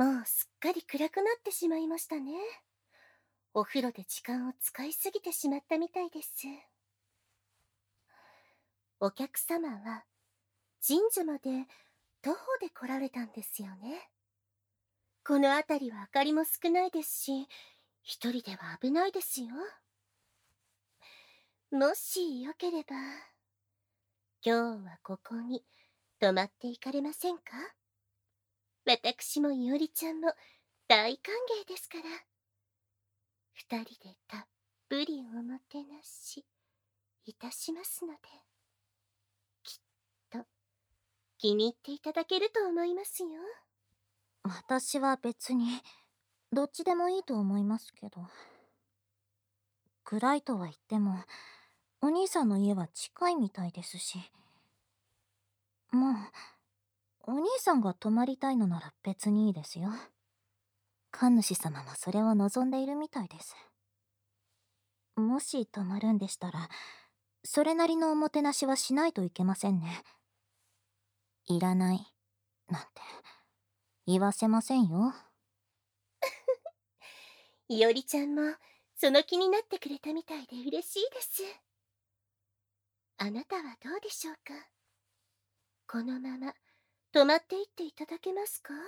もうすっかり暗くなってしまいましたね。お風呂で時間を使いすぎてしまったみたいです。お客様は神社まで徒歩で来られたんですよね。この辺りは明かりも少ないですし、一人では危ないですよ。もしよければ、今日はここに泊まっていかれませんか？私もいおりちゃんも大歓迎ですから。二人でたっぷりおもてなしいたしますので、きっと気に入っていただけると思いますよ。 私は別にどっちでもいいと思いますけど。暗いとは言ってもお兄さんの家は近いみたいですし。まあお兄さんが泊まりたいのなら別にいいですよ。神主様もそれを望んでいるみたいです。もし泊まるんでしたらそれなりのおもてなしはしないといけませんね。いらないなんて言わせませんよ。 いおりちゃんもその気になってくれたみたいで嬉しいです。あなたはどうでしょうか？このまま泊まっていっていただけますか？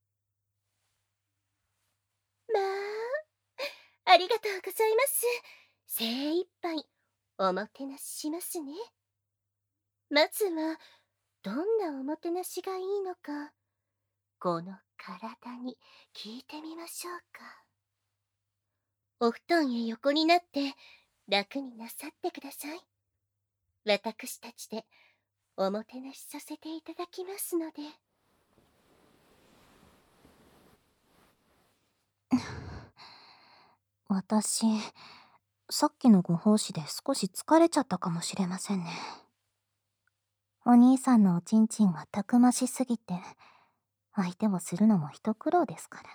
まあ、ありがとうございます。精一杯おもてなししますね。まずはどんなおもてなしがいいのか、この体に聞いてみましょうか。お布団へ横になって楽になさってください。私たちでおもてなしさせていただきますので。 私さっきのご奉仕で少し疲れちゃったかもしれませんね。お兄さんのおちんちんがたくましすぎて相手をするのも一苦労ですから。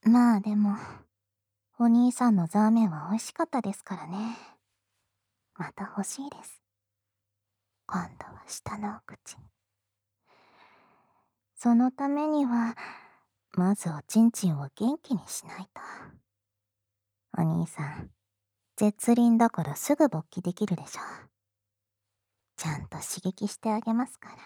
まあでもお兄さんのザーメンは美味しかったですからね。また欲しいです。今度は下のお口に。そのためにはまずおちんちんを元気にしないと。お兄さん絶倫だからすぐ勃起できるでしょ。ちゃんと刺激してあげますから。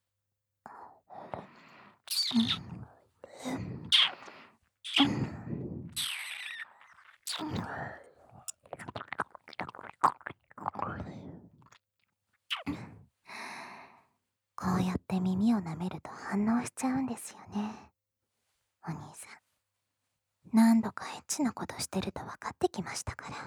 こうやって耳を舐めると反応しちゃうんですよね。お兄さん何度かエッチなことしてると分かってきましたから。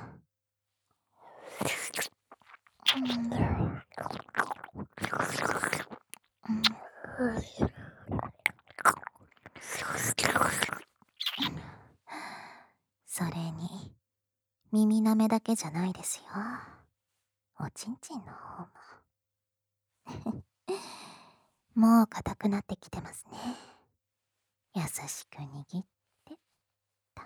それに耳舐めだけじゃないですよ。おちんちんの方ももう硬くなってきてますね。優しく握ってと。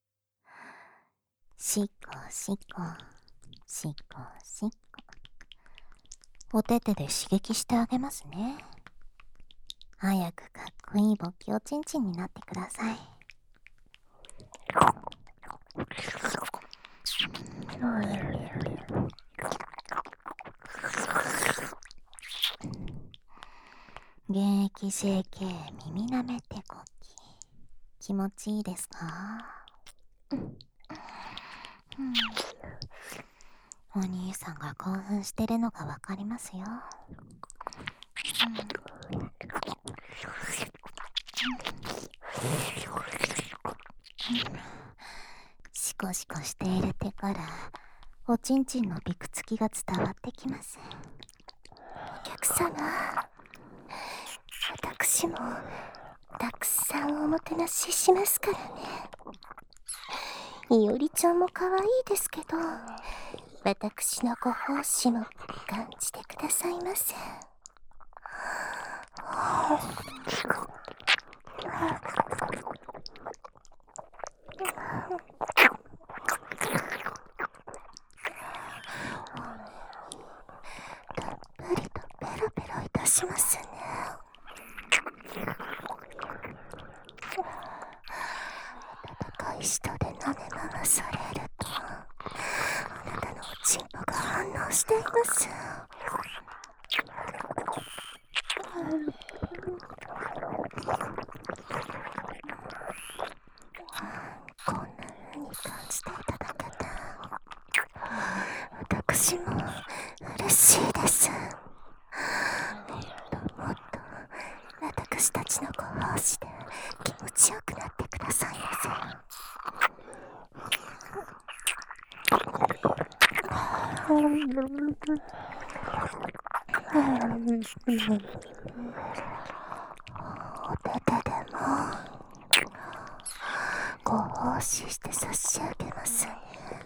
しっこしっこしっこしっこ。お手手で刺激してあげますね。早くかっこいい勃起おちんちんになってください。現役整形耳舐めてこき気持ちいいですか？お兄さんが興奮してるのがわかりますよ。シコシコしている手からおちんちんのびくつきが伝わってきます。 お客様、私もたくさんおもてなししますからね。いおりちゃんも可愛いですけど、私のご奉仕も感じてくださいませ。たっぷりとペロペロいたしますね。 い舌で舐め回されると、あなたのおちんぽが反応しています。こんな風に感じていただけて、私も嬉しいです。もっともっと私たちのご奉仕で気持ちよくなってくださいませ。お手手でもご奉仕して差し上げますね。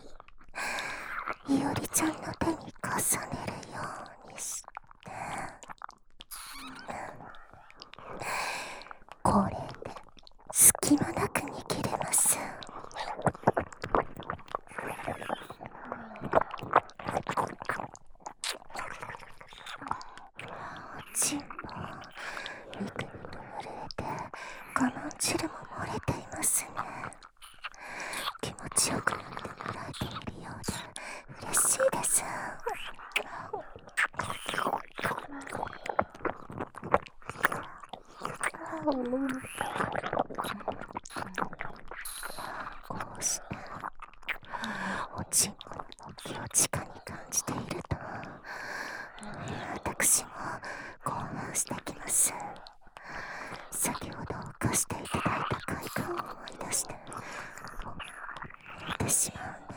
いおりちゃんの手に重ねるようにして、これで隙間なく握れます。おちんぽビクビク震えて我慢汁も漏れていますね。気持ちよくなってもらえているようで嬉しいです。こうしておちんぽの動きを直に感じていると、私も興奮してきます。先ほど犯していただいた快感を思い出して寝てしまうんです。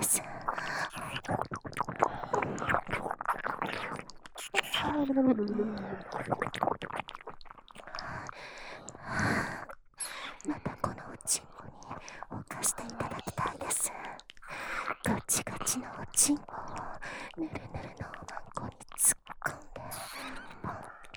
またこのおちんぽに犯していただきたいです。ガチガチのおちんぽをぬるぬるのおまんこに突っ込んでポン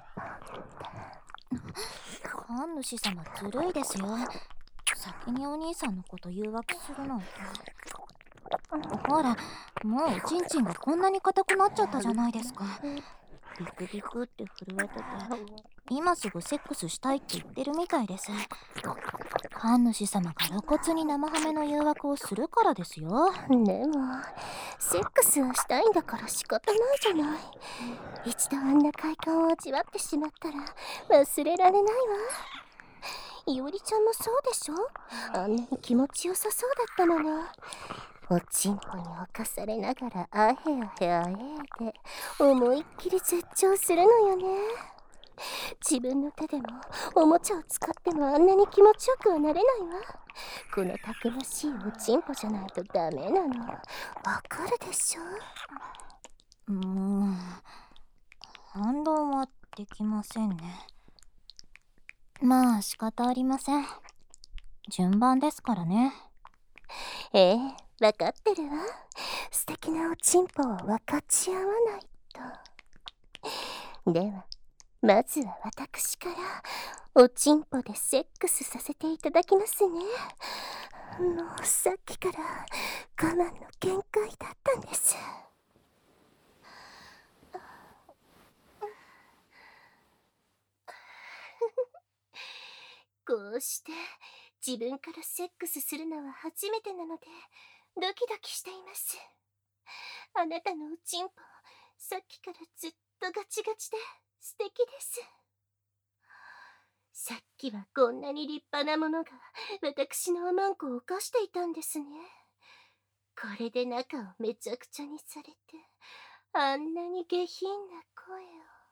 ポンって。 神主様ずるいですよ。先にお兄さんのこと誘惑するなんて。ほら、もうおちんちんがこんなに硬くなっちゃったじゃないですか。ビクビクって震えてて、今すぐセックスしたいって言ってるみたいです。神主様が露骨に生ハメの誘惑をするからですよ。 でもセックスはしたいんだから仕方ないじゃない。一度あんな快感を味わってしまったら忘れられないわ。いおりちゃんもそうでしょ。あんなに気持ちよさそうだったもの。おちんぽに侵されながらあへあへあへで思いっきり絶頂するのよね。自分の手でもおもちゃを使ってもあんなに気持ちよくはなれないわ。このたくましいおちんぽじゃないとダメなの。わかるでしょ。 反論はできませんね。まあ仕方ありません。順番ですからね。 ええ、わかってるわ。素敵なおちんぽを分かち合わないと。ではまずは私からおちんぽでセックスさせていただきますね。もうさっきから我慢の限界だったんです。こうして自分からセックスするのは初めてなのでドキドキしています。あなたのおちんぽ、さっきからずっとガチガチで素敵です。さっきはこんなに立派なものが私のおまんこを犯していたんですね。これで中をめちゃくちゃにされて、あんなに下品な声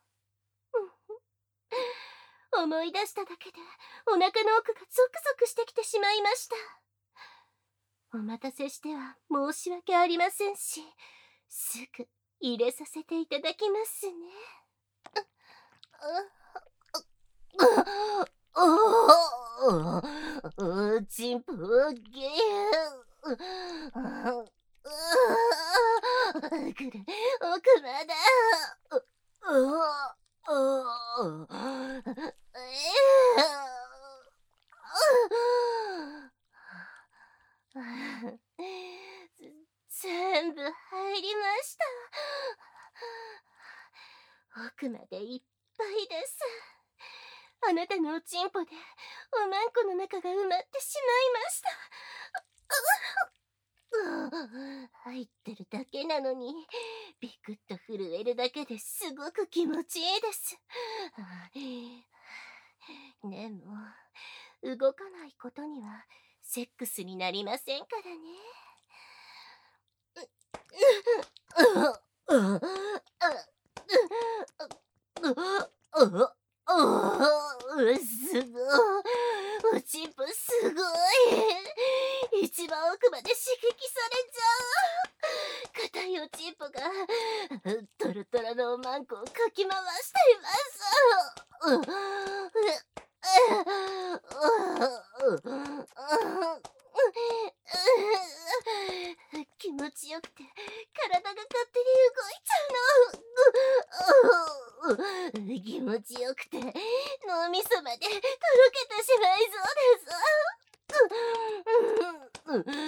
を。思い出しただけでお腹の奥がゾクゾクしてきてしまいました。お待たせしては申し訳ありませんし、すぐ入れさせていただきますね。ちんぽげくる奥まだ。全部入りました。奥までいっぱいです。あなたのおちんぽでおまんこの中が埋まってしまいました。 入ってるだけなのにビクッと震えるだけですごく気持ちいいです。でも動かないことにはセックスになりませんからね。すごい。おちんぽすごい。一番奥まで刺激されちゃう。硬いおちんぽがトロトロのおまんこをかき回しています。気持ちよくて体が勝手に動いちゃうの。気持ちよくて脳みそまでとろけてしまいそうです。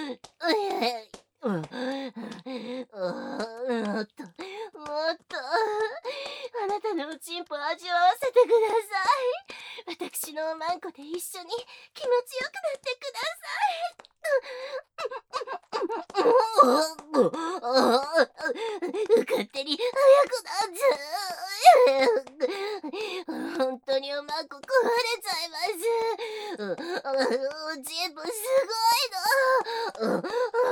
もっともっとあなたのおちんぽを味わわせてください。私のおまんこで一緒に気持ちよくなってください。勝手に早くなっちゃう。本当におまんこ壊れちゃいます。おちんぽすごいの。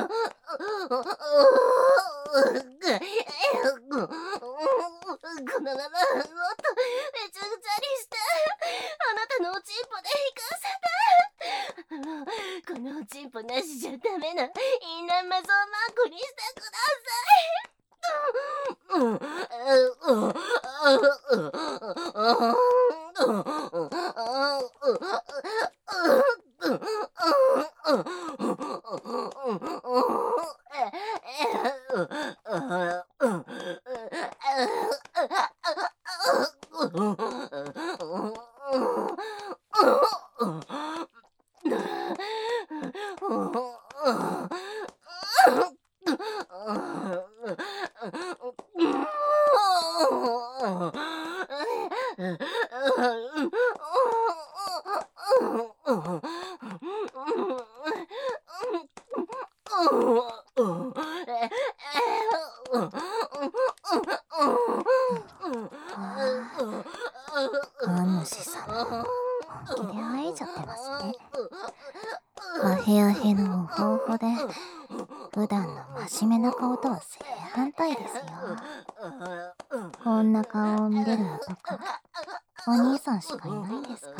このままもっとめちゃくちゃにしてあなたのおちんぽで行かせて。このおちんぽなしじゃダメなインナーマゾーマンコにしてくだ神主様、本気であえちゃってますね。アヘアヘの方法で普段の真面目な顔とは正反対ですよ。こんな顔を見れる男、お兄さんしかいないんですから、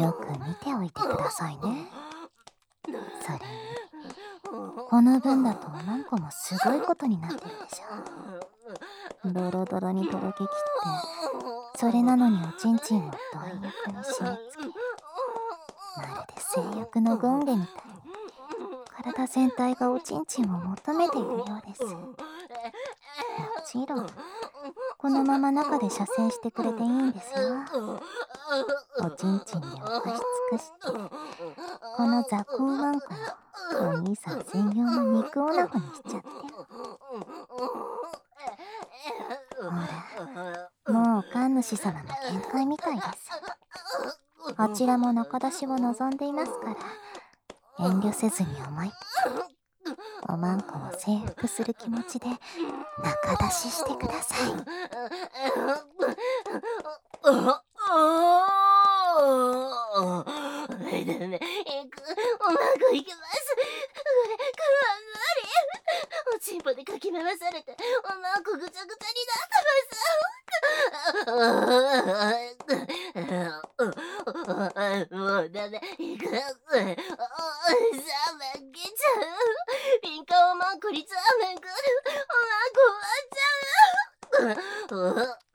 よく見ておいてくださいね。それにこの分だとおまんこもすごいことになってるでしょ。ドロドロにとろけきって、それなのにおちんちんを貪欲に締め付け、まるで性欲の権化みたいに体全体がおちんちんを求めているようです。もちろんこのまま中で射精してくれていいんですよ。おちんちんにお貸し尽くして、この雑魚ワンコをお兄さん専用の肉おなごにしちゃって。ほら、もう神主様の見解みたいです。あちらも中出しを望んでいますから、遠慮せずに思いっきりおまんこを征服する気持ちで中出ししてください。 ダメ、おまんこいけます。おちんぽでかき回されておまんこぐちゃぐちゃになってます。もうダメ、いく。ザーメン来ちゃう。ピンカおまんこにザーメン来る。おまんこ終わっちゃう。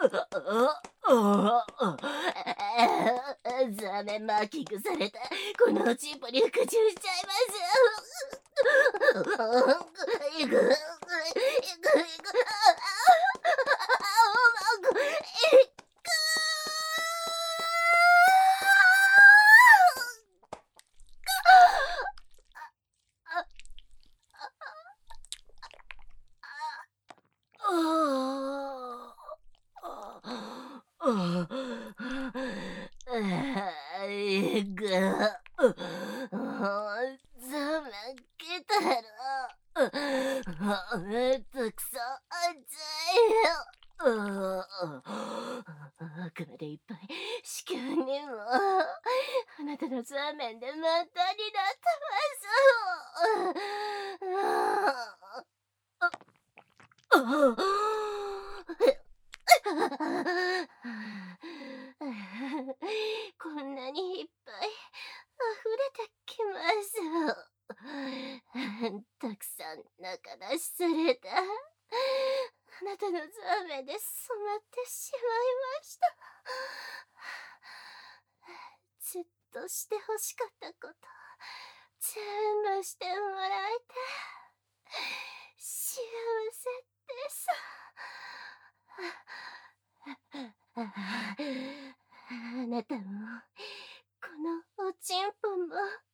ザーメンマーキングされたこのおちんぽに服従しちゃいます。いく。ザーメン奥までいっぱい子宮にもあなたのザーメンでまたになってますこんなにいっぱい溢れてきます。たくさん中出しされた。あなたのザーメンで染まってしまいました。ずっとして欲しかったこと、全部してもらえて、幸せです。あなたも、このおちんぽも、